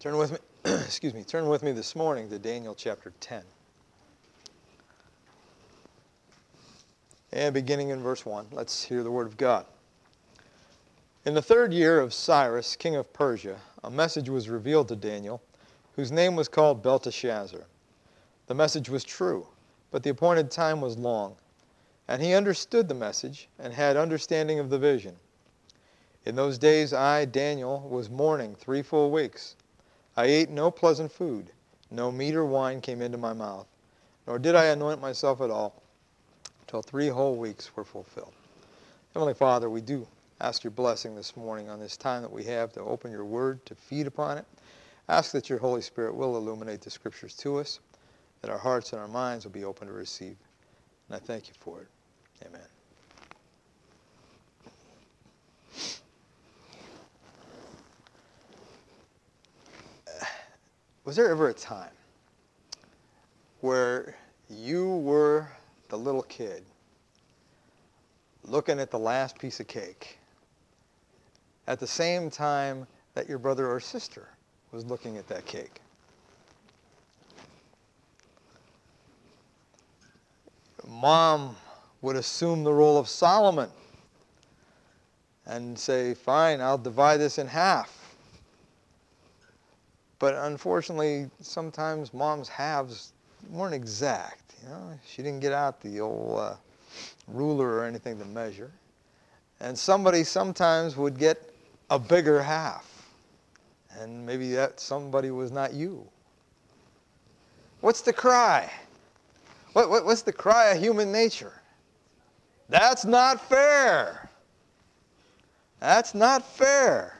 Turn with me, turn with me this morning to Daniel chapter 10. And beginning in verse 1, let's hear the word of God. In the 3rd year of Cyrus, king of Persia, a message was revealed to Daniel, whose name was called Belteshazzar. The message was true, but the appointed time was long. And he understood the message and had understanding of the vision. In those days I, Daniel, was mourning 3 full weeks. I ate no pleasant food, no meat or wine came into my mouth, nor did I anoint myself at all, till 3 whole weeks were fulfilled. Heavenly Father, we do ask your blessing this morning on this time that we have to open your word, to feed upon it. Ask that your Holy Spirit will illuminate the scriptures to us, that our hearts and our minds will be open to receive. And I thank you for it. Amen. Was there ever a time where you were the little kid looking at the last piece of cake at the same time that your brother or sister was looking at that cake? Mom would assume the role of Solomon and say, fine, I'll divide this in half. But unfortunately, sometimes mom's halves weren't exact. She didn't get out the old ruler or anything to measure. And somebody sometimes would get a bigger half. And maybe that somebody was not you. What's the cry? What's the cry of human nature? That's not fair. That's not fair.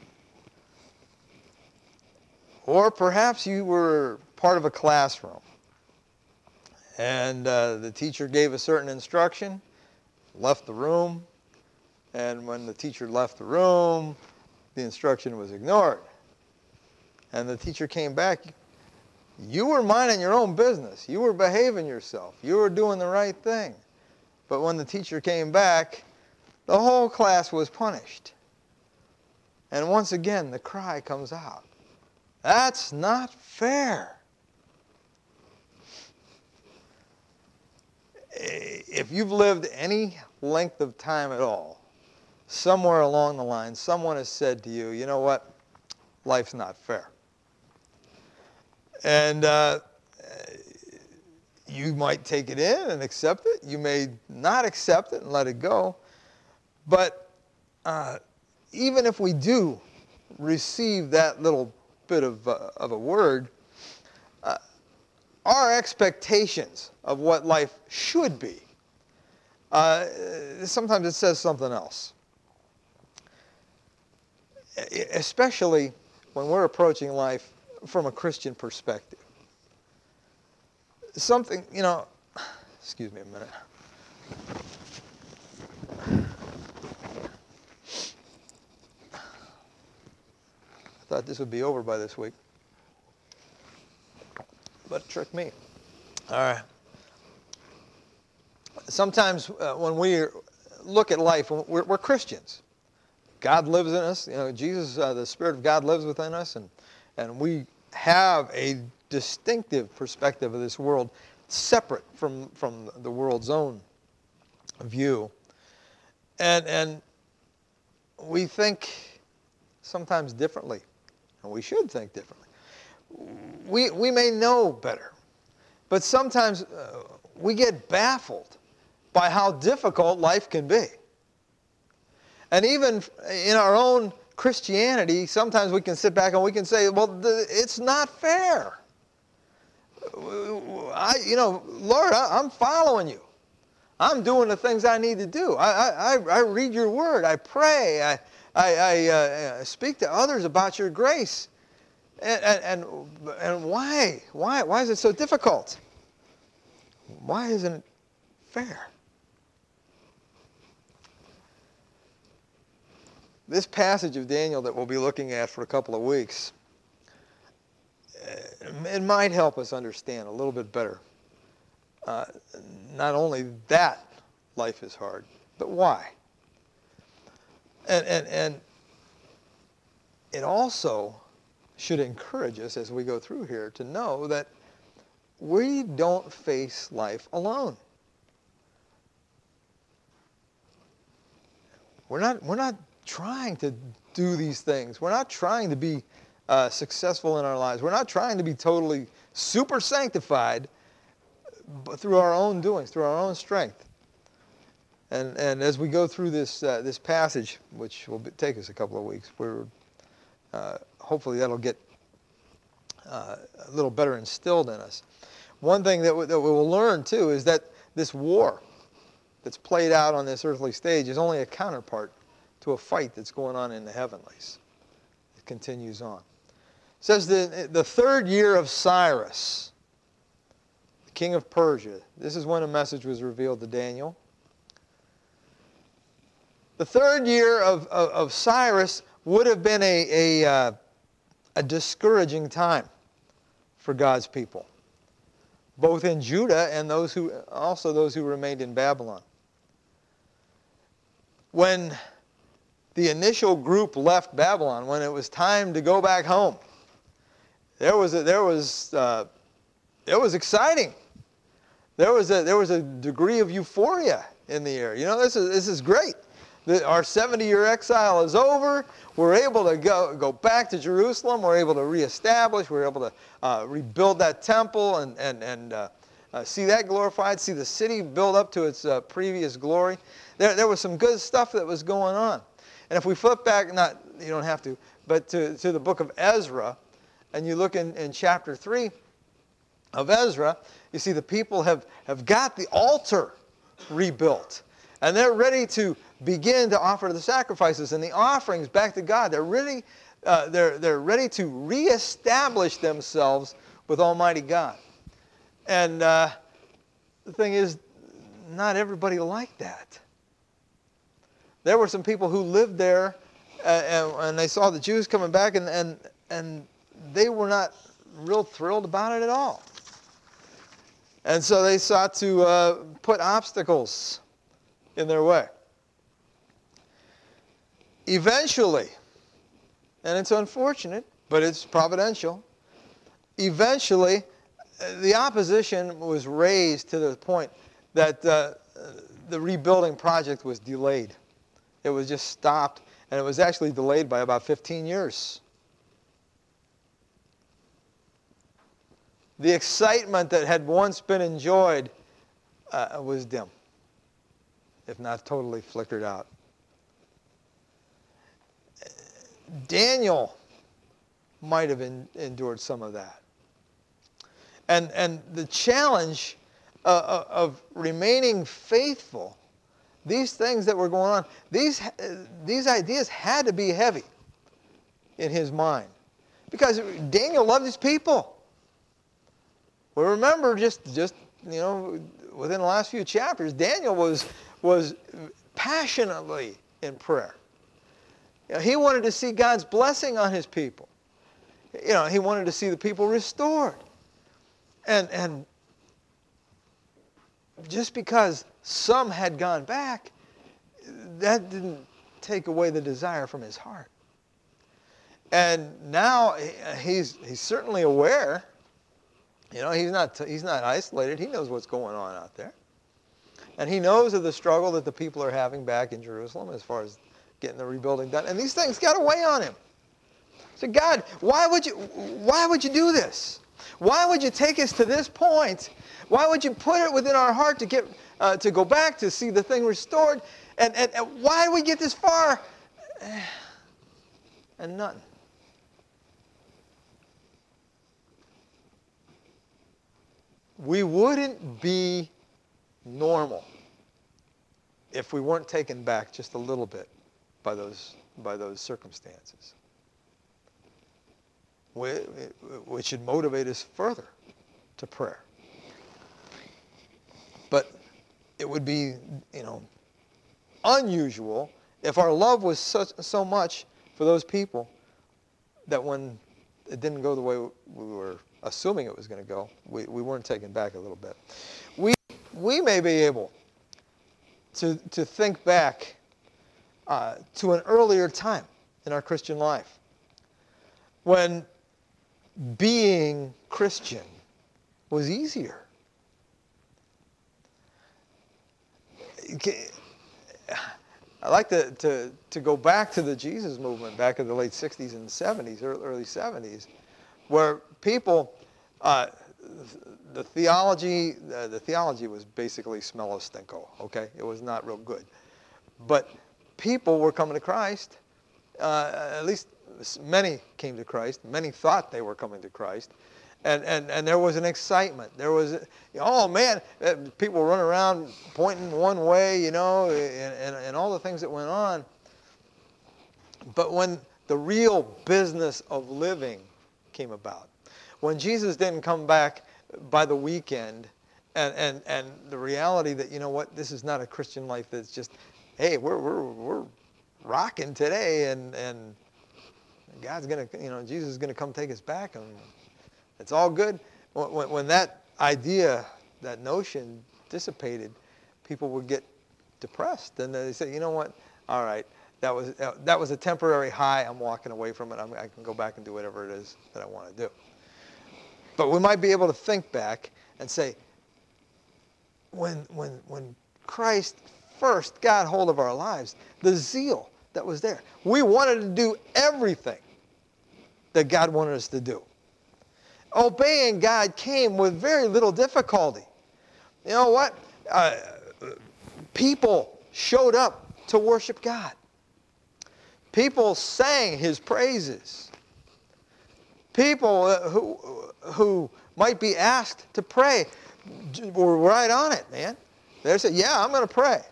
Or perhaps you were part of a classroom and the teacher gave a certain instruction, left the room, and when the teacher left the room, the instruction was ignored. And the teacher came back. You were minding your own business. You were behaving yourself. You were doing the right thing. But when the teacher came back, the whole class was punished. And once again, the cry comes out. That's not fair. If you've lived any length of time at all, somewhere along the line, someone has said to you, you know what? Life's not fair. And you might take it in and accept it. You may not accept it and let it go. But even if we do receive that little bit of a word, our expectations of what life should be, sometimes it says something else. Especially when we're approaching life from a Christian perspective. Something, excuse me a minute. I thought this would be over by this week. But it tricked me. All right. Sometimes when we look at life, we're Christians. God lives in us. Jesus, the Spirit of God lives within us. And we have a distinctive perspective of this world, separate from the world's own view. And we think sometimes differently. And we should think differently. We may know better, but sometimes we get baffled by how difficult life can be. And even in our own Christianity, sometimes we can sit back and we can say, well, it's not fair. Lord, I'm following you. I'm doing the things I need to do. I read your word. I pray. I speak to others about your grace. And why? Why is it so difficult? Why isn't it fair? This passage of Daniel that we'll be looking at for a couple of weeks, it might help us understand a little bit better. Not only that life is hard, but why. And it also should encourage us as we go through here to know that we don't face life alone. We're not trying to do these things. We're not trying to be successful in our lives. We're not trying to be totally super sanctified, but through our own doings, through our own strength. And as we go through this passage, which will take us a couple of weeks, hopefully that'll get a little better instilled in us. One thing that we will learn too is that this war that's played out on this earthly stage is only a counterpart to a fight that's going on in the heavenlies. It continues on. It says the third year of Cyrus, the king of Persia. This is when a message was revealed to Daniel. The third year of Cyrus would have been a discouraging time for God's people, both in Judah and those who remained in Babylon. When the initial group left Babylon, when it was time to go back home, it was exciting. There was a degree of euphoria in the air. You know, this is great. Our 70-year exile is over. We're able to go back to Jerusalem. We're able to reestablish. We're able to rebuild that temple and see that glorified, see the city build up to its previous glory. There was some good stuff that was going on. And if we flip back, you don't have to, but to the book of Ezra, and you look in chapter 3 of Ezra, you see the people have got the altar rebuilt. And they're ready to begin to offer the sacrifices and the offerings back to God. They're ready to reestablish themselves with Almighty God. And the thing is, not everybody liked that. There were some people who lived there and they saw the Jews coming back and they were not real thrilled about it at all. And so they sought to put obstacles in their way. Eventually, and it's unfortunate, but it's providential, eventually the opposition was raised to the point that the rebuilding project was delayed. It was just stopped, and it was actually delayed by about 15 years. The excitement that had once been enjoyed was dim, if not totally flickered out. Daniel might have endured some of that. And the challenge of remaining faithful, these things that were going on, these ideas had to be heavy in his mind. Because Daniel loved his people. Well, remember, just within the last few chapters, Daniel was passionately in prayer. He wanted to see God's blessing on his people. He wanted to see the people restored. And just because some had gone back, that didn't take away the desire from his heart. And now he's certainly aware. He's not isolated. He knows what's going on out there. And he knows of the struggle that the people are having back in Jerusalem as far as getting the rebuilding done. And these things got to weigh on him. So God, why would you do this? Why would you take us to this point? Why would you put it within our heart to go back to see the thing restored? And why did we get this far? And nothing. We wouldn't be normal if we weren't taken back just a little bit by those circumstances. Which should motivate us further to prayer. But it would be, unusual if our love was so much for those people that when it didn't go the way we were assuming it was going to go, we weren't taken back a little bit. We may be able to think back to an earlier time in our Christian life when being Christian was easier. I like to go back to the Jesus movement back in the late 60s and 70s, early 70s, where people, the theology was basically smell of stinko, okay? It was not real good. But people were coming to Christ, at least many came to Christ. Many thought they were coming to Christ. And there was an excitement. There was, oh man, people running around pointing one way, and all the things that went on. But when the real business of living came about, when Jesus didn't come back by the weekend, and the reality that, this is not a Christian life that's just, hey, we're rocking today, and God's gonna, Jesus is gonna come take us back, and it's all good. When that idea, that notion dissipated, people would get depressed, and they say, you know what? All right, that was a temporary high. I'm walking away from it. I can go back and do whatever it is that I want to do. But we might be able to think back and say, when Christ first got hold of our lives, the zeal that was there, we wanted to do everything that God wanted us to do. Obeying God came with very little difficulty. You know what? People showed up to worship God. People sang His praises. People who might be asked to pray were right on it, man. They said, yeah, I'm going to pray.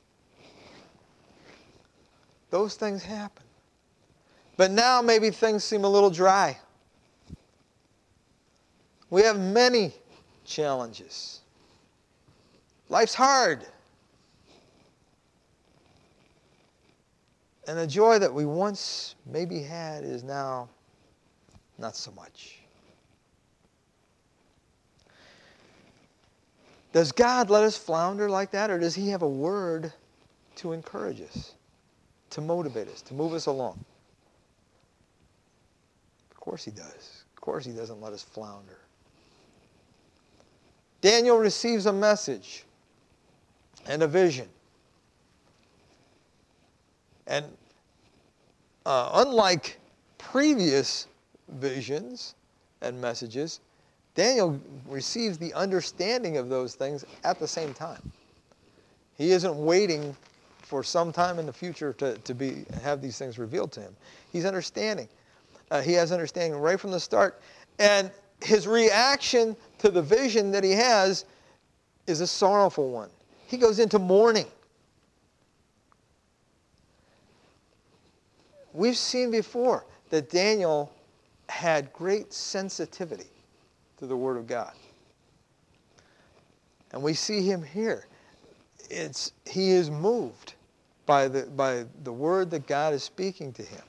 Those things happen. But now maybe things seem a little dry. We have many challenges. Life's hard. And the joy that we once maybe had is now not so much. Does God let us flounder like that, or does He have a word to encourage us, to motivate us, to move us along? Of course He does. Of course He doesn't let us flounder. Daniel receives a message and a vision. And unlike previous visions and messages, Daniel receives the understanding of those things at the same time. He isn't waiting for some time in the future to have these things revealed to him. He's understanding. He has understanding right from the start. And his reaction to the vision that he has is a sorrowful one. He goes into mourning. We've seen before that Daniel had great sensitivity to the Word of God. And we see him here. He is moved by the word that God is speaking to him.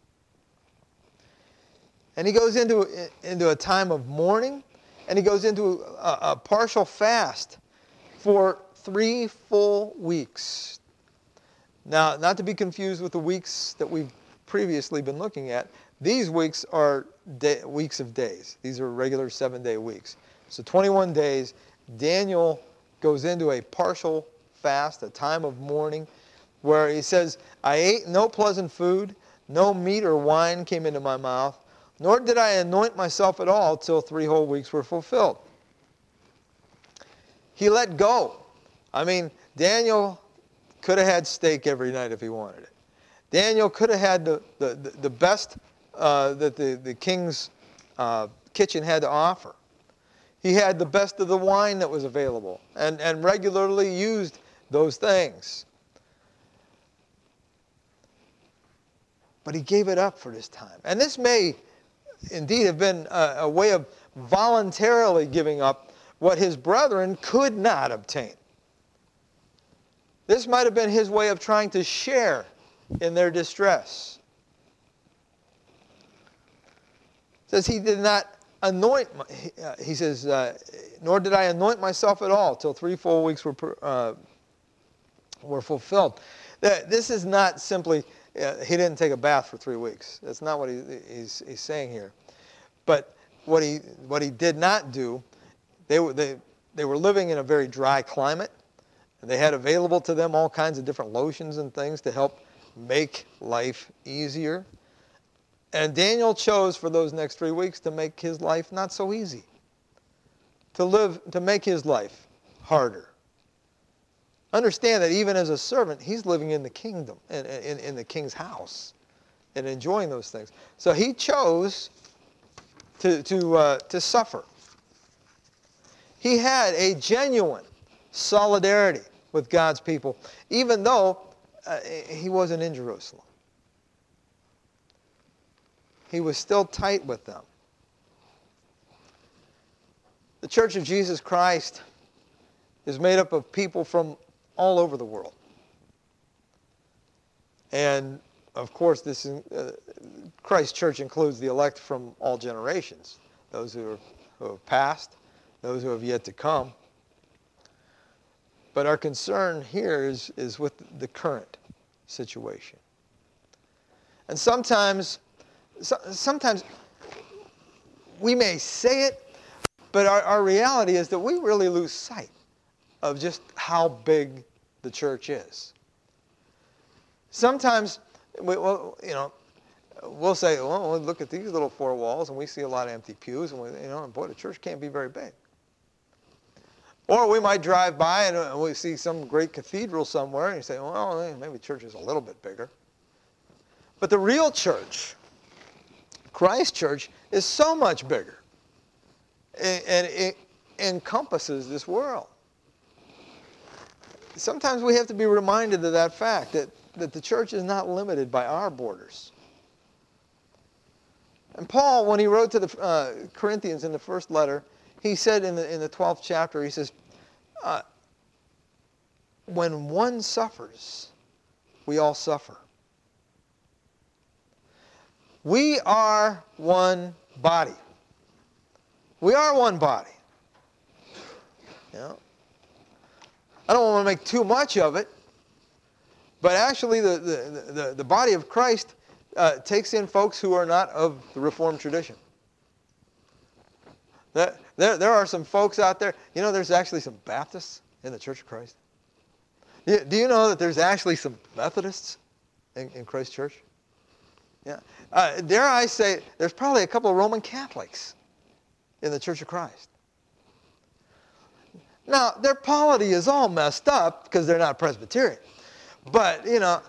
And he goes into a time of mourning, and he goes into a partial fast for 3 full weeks. Now, not to be confused with the weeks that we've previously been looking at, these weeks are weeks of days. These are regular 7-day weeks. So 21 days, Daniel goes into a partial fast, a time of mourning, where he says, I ate no pleasant food, no meat or wine came into my mouth, nor did I anoint myself at all till 3 whole weeks were fulfilled. He let go. I mean, Daniel could have had steak every night if he wanted it. Daniel could have had the best that the king's kitchen had to offer. He had the best of the wine that was available and regularly used those things. But he gave it up for this time. And this may indeed have been a way of voluntarily giving up what his brethren could not obtain. This might have been his way of trying to share in their distress. It says he did not anoint, he says, nor did I anoint myself at all till 3 full weeks were fulfilled. This is not simply, he didn't take a bath for 3 weeks. That's not what he's saying here. But what he did not do, they were living in a very dry climate. And they had available to them all kinds of different lotions and things to help make life easier. And Daniel chose for those next 3 weeks to make his life not so easy, to make his life harder. Understand that even as a servant, he's living in the kingdom, in the king's house, and enjoying those things. So he chose to suffer. He had a genuine solidarity with God's people, even though he wasn't in Jerusalem. He was still tight with them. The Church of Jesus Christ is made up of people from all over the world. And, of course, Christ's church includes the elect from all generations, those who have passed, those who have yet to come. But our concern here is with the current situation. And sometimes we may say it, but our reality is that we really lose sight of just how big the church is. Sometimes we'll say, well, look at these little four walls, and we see a lot of empty pews, and boy, the church can't be very big. Or we might drive by and we see some great cathedral somewhere, and you say, well, maybe the church is a little bit bigger. But the real church, Christ's church, is so much bigger, and it encompasses this world. Sometimes we have to be reminded of that fact, that the church is not limited by our borders. And Paul, when he wrote to the Corinthians in the first letter, he said in the 12th chapter, he says, when one suffers, we all suffer. We are one body. We are one body. I don't want to make too much of it, but actually the body of Christ takes in folks who are not of the Reformed tradition. There are some folks out there. There's actually some Baptists in the Church of Christ. Do you know that there's actually some Methodists in Christ's church? Yeah. Dare I say, there's probably a couple of Roman Catholics in the Church of Christ. Now, their polity is all messed up because they're not Presbyterian. But,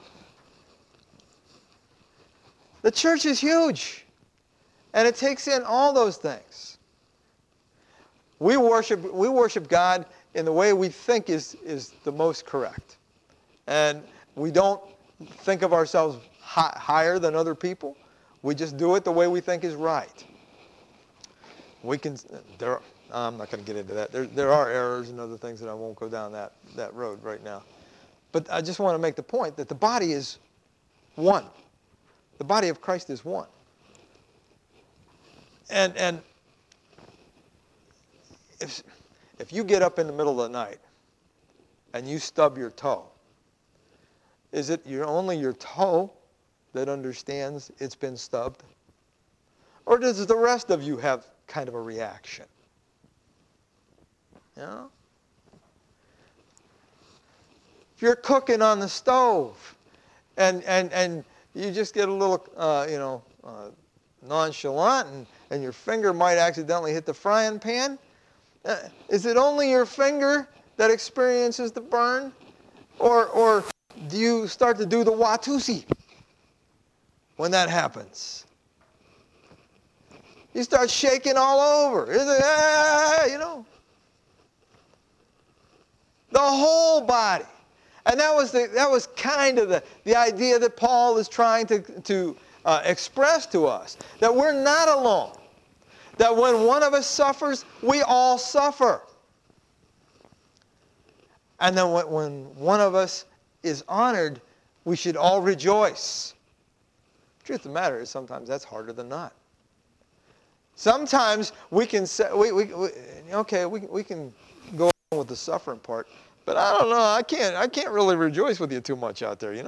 the church is huge. And it takes in all those things. We worship God in the way we think is the most correct. And we don't think of ourselves higher than other people. We just do it the way we think is right. I'm not going to get into that. There are errors and other things that I won't go down that road right now. But I just want to make the point that the body is one. The body of Christ is one. And if you get up in the middle of the night and you stub your toe, is it only your toe that understands it's been stubbed? Or does the rest of you have kind of a reaction? If you're cooking on the stove and you just get a little, nonchalant and your finger might accidentally hit the frying pan, is it only your finger that experiences the burn? Or do you start to do the Watusi when that happens? You start shaking all over. Is it, the whole body. And that was kind of the idea that Paul is trying to express to us, that we're not alone. That when one of us suffers, we all suffer. And then when one of us is honored, we should all rejoice. The truth of the matter is sometimes that's harder than not. Sometimes we can say, we can go on with the suffering part, but I don't know, I can't really rejoice with you too much out there,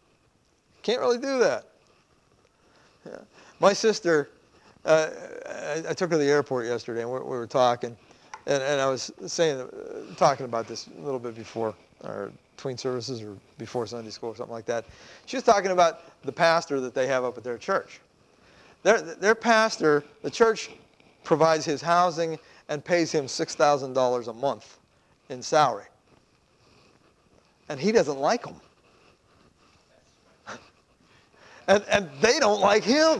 Can't really do that. Yeah. My sister, I took her to the airport yesterday, and we were talking, and I was talking about this a little bit before, or between services, or before Sunday school, or something like that. She was talking about the pastor that they have up at their church. Their pastor, the church provides his housing and pays him $6,000 a month in salary. And he doesn't like them. And they don't like him.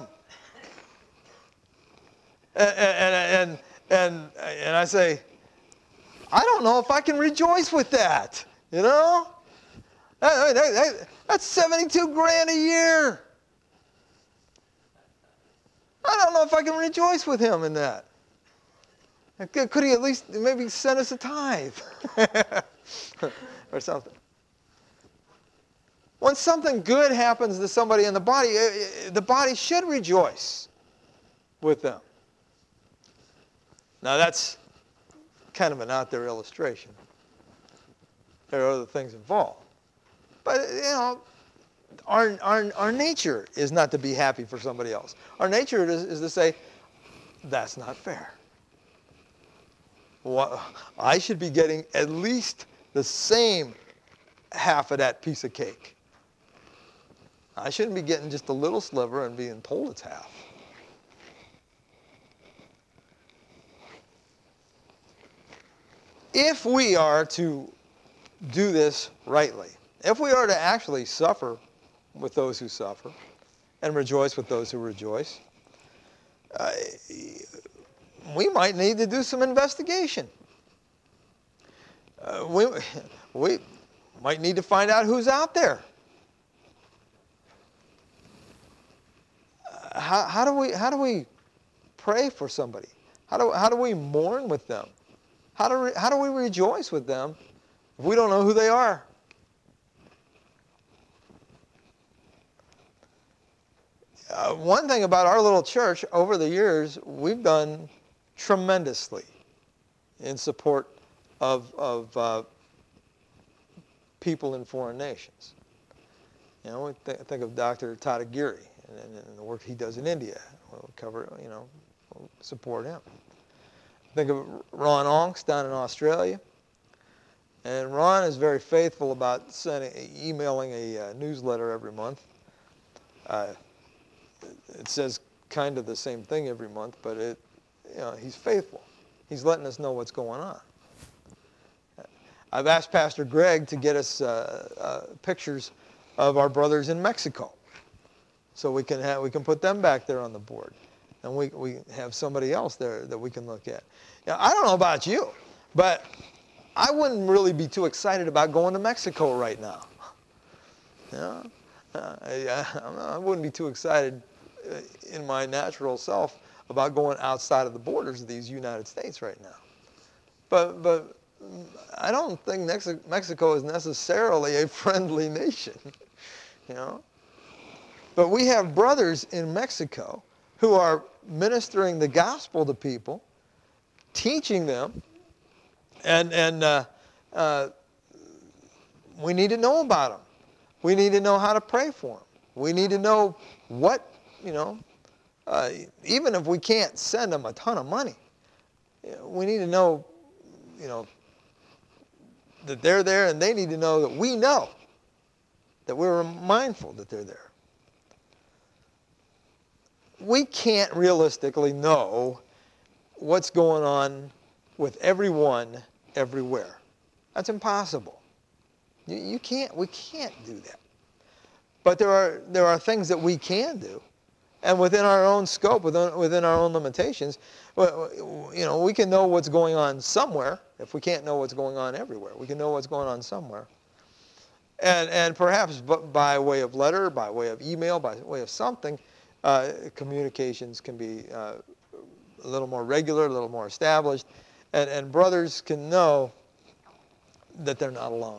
And I say, I don't know if I can rejoice with that. You know? That's 72 grand a year. I don't know if I can rejoice with him in that. Could he at least maybe send us a tithe? Or something. When something good happens to somebody in the body should rejoice with them. Now that's kind of an out there illustration. There are other things involved. But, you know, our nature is not to be happy for somebody else. Our nature is to say, that's not fair. Well, I should be getting at least the same half of that piece of cake. I shouldn't be getting just a little sliver and being told it's half. If we are to do this rightly, if we are to actually suffer with those who suffer and rejoice with those who rejoice, we might need to do some investigation. We might need to find out who's out there. How do we pray for somebody? How do we mourn with them? How do we rejoice with them if we don't know who they are? One thing about our little church, over the years, we've done tremendously in support of people in foreign nations. You know, think of Dr. Tadagiri and the work he does in India. We'll cover, we'll support him. Think of Ron Onks down in Australia. And Ron is very faithful about emailing a newsletter every month. It says kind of the same thing every month, but he's faithful. He's letting us know what's going on. I've asked Pastor Greg to get us pictures of our brothers in Mexico, so we can put them back there on the board, and we have somebody else there that we can look at. Now, I don't know about you, but I wouldn't really be too excited about going to Mexico right now. I wouldn't be too excited in my natural self about going outside of the borders of these United States right now. But I don't think Mexico is necessarily a friendly nation, But we have brothers in Mexico who are ministering the gospel to people, teaching them, and we need to know about them. We need to know how to pray for them. We need to know what, even if we can't send them a ton of money, we need to know, that they're there, and they need to know that we know that we're mindful that they're there. We can't realistically know what's going on with everyone everywhere. That's impossible. We can't do that. But there are things that we can do, and within our own scope, within our own limitations, we can know what's going on somewhere. If we can't know what's going on everywhere, we can know what's going on somewhere. And perhaps by way of letter, by way of email, by way of something, communications can be a little more regular, a little more established, and brothers can know that they're not alone.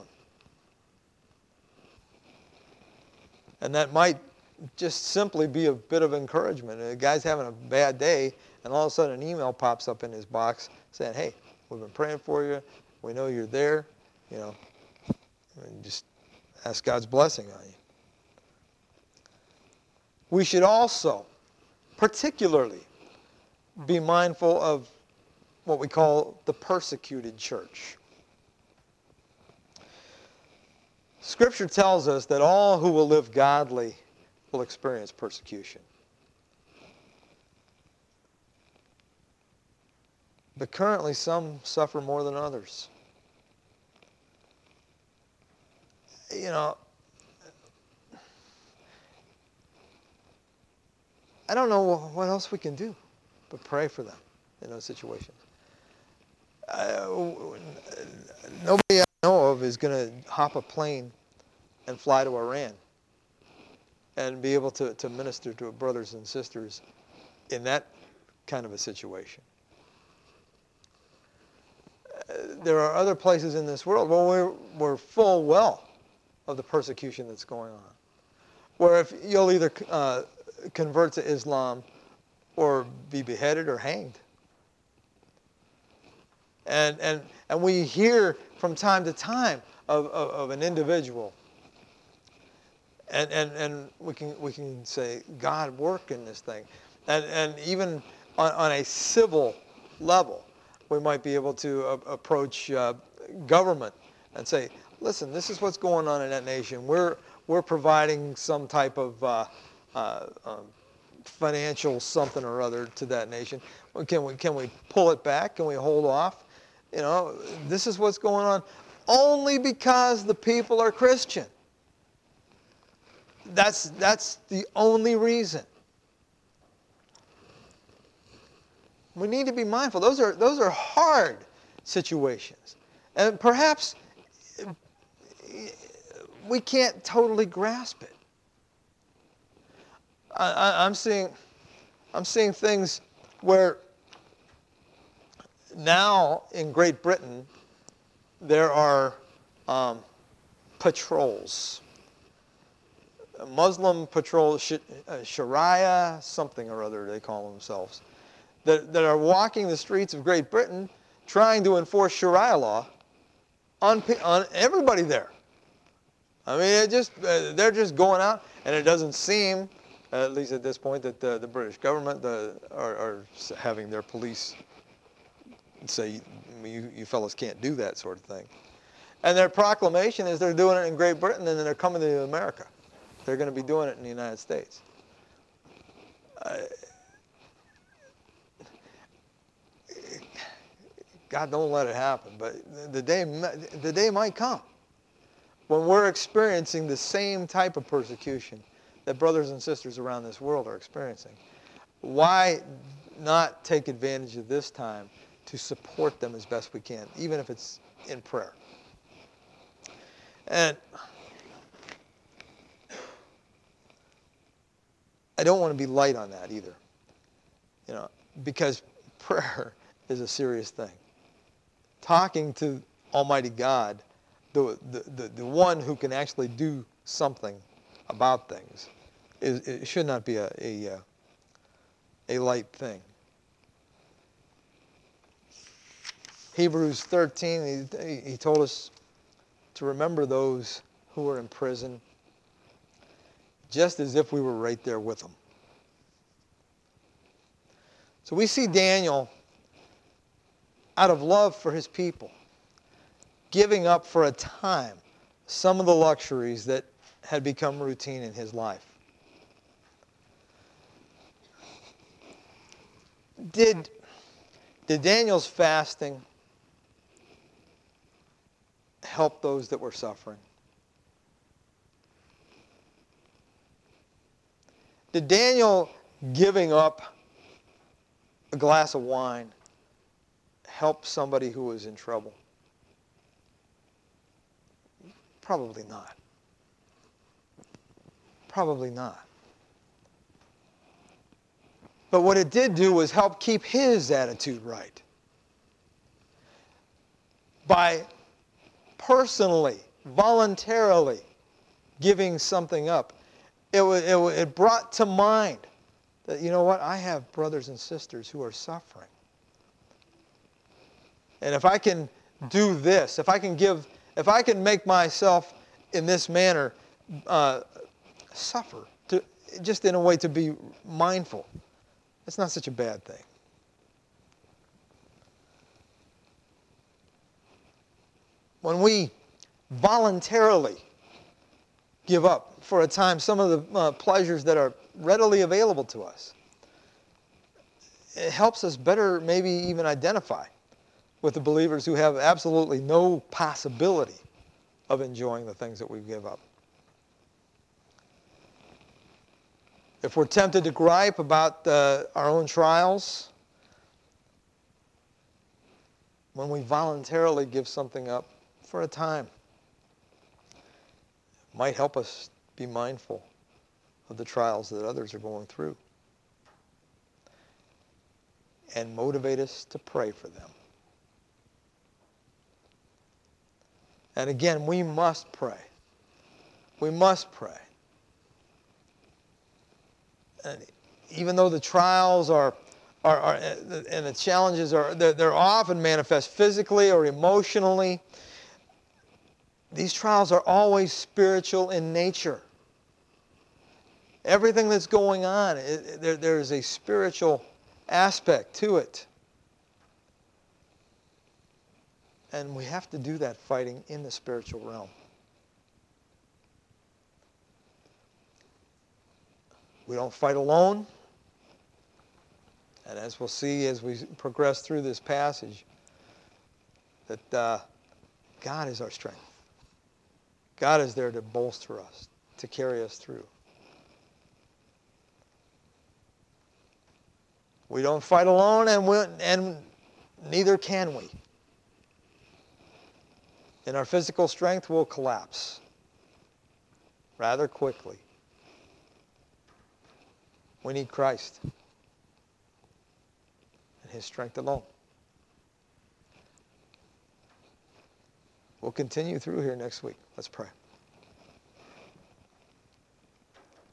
And that might just simply be a bit of encouragement. A guy's having a bad day, and all of a sudden an email pops up in his box saying, hey, we've been praying for you. We know you're there. And just ask God's blessing on you. We should also particularly be mindful of what we call the persecuted church. Scripture tells us that all who will live godly will experience persecution. But currently, some suffer more than others. You know, I don't know what else we can do but pray for them in those situations. Nobody I know of is going to hop a plane and fly to Iran and be able to minister to brothers and sisters in that kind of a situation. There are other places in this world where we're full well of the persecution that's going on, where if you'll either convert to Islam or be beheaded or hanged. And we hear from time to time of an individual, and we can say, God, work in this thing. And even on a civil level, we might be able to approach government and say, listen, this is what's going on in that nation. We're providing some type of financial something or other to that nation. Can we pull it back? Can we hold off? You know, this is what's going on only because the people are Christian. That's the only reason. We need to be mindful. Those are hard situations. And perhaps we can't totally grasp it. I'm seeing things where now in Great Britain there are patrols, Muslim patrols, Sharia something or other they call themselves, that are walking the streets of Great Britain trying to enforce Sharia law on everybody there. I mean, they're just going out, and it doesn't seem, at least at this point, that the British government are having their police say, you fellas can't do that sort of thing. And their proclamation is they're doing it in Great Britain, and then they're coming to America. They're going to be doing it in the United States. God, don't let it happen. But the day might come when we're experiencing the same type of persecution that brothers and sisters around this world are experiencing. Why not take advantage of this time to support them as best we can, even if it's in prayer? And I don't want to be light on that either, you know, because prayer is a serious thing. Talking to Almighty God, the one who can actually do something about things, it should not be a light thing. Hebrews 13, he told us to remember those who are in prison, just as if we were right there with them. So we see Daniel, out of love for his people, giving up for a time some of the luxuries that had become routine in his life. Did Daniel's fasting help those that were suffering? Did Daniel giving up a glass of wine help somebody who was in trouble? Probably not. Probably not. But what it did do was help keep his attitude right. By personally, voluntarily giving something up, it brought to mind that, you know what, I have brothers and sisters who are suffering. And if I can do this, if I can make myself in this manner suffer, just in a way to be mindful, it's not such a bad thing. when we voluntarily give up for a time some of the pleasures that are readily available to us, it helps us better maybe even identify with the believers who have absolutely no possibility of enjoying the things that we give up. If we're tempted to gripe about our own trials, when we voluntarily give something up for a time, it might help us be mindful of the trials that others are going through and motivate us to pray for them. And again, we must pray. We must pray. And even though the trials are and the challenges they're often manifest physically or emotionally, these trials are always spiritual in nature. Everything that's going on, there's a spiritual aspect to it. And we have to do that fighting in the spiritual realm. We don't fight alone. And as we'll see as we progress through this passage, that God is our strength. God is there to bolster us, to carry us through. We don't fight alone, and neither can we. And our physical strength will collapse rather quickly. We need Christ and His strength alone. We'll continue through here next week. Let's pray.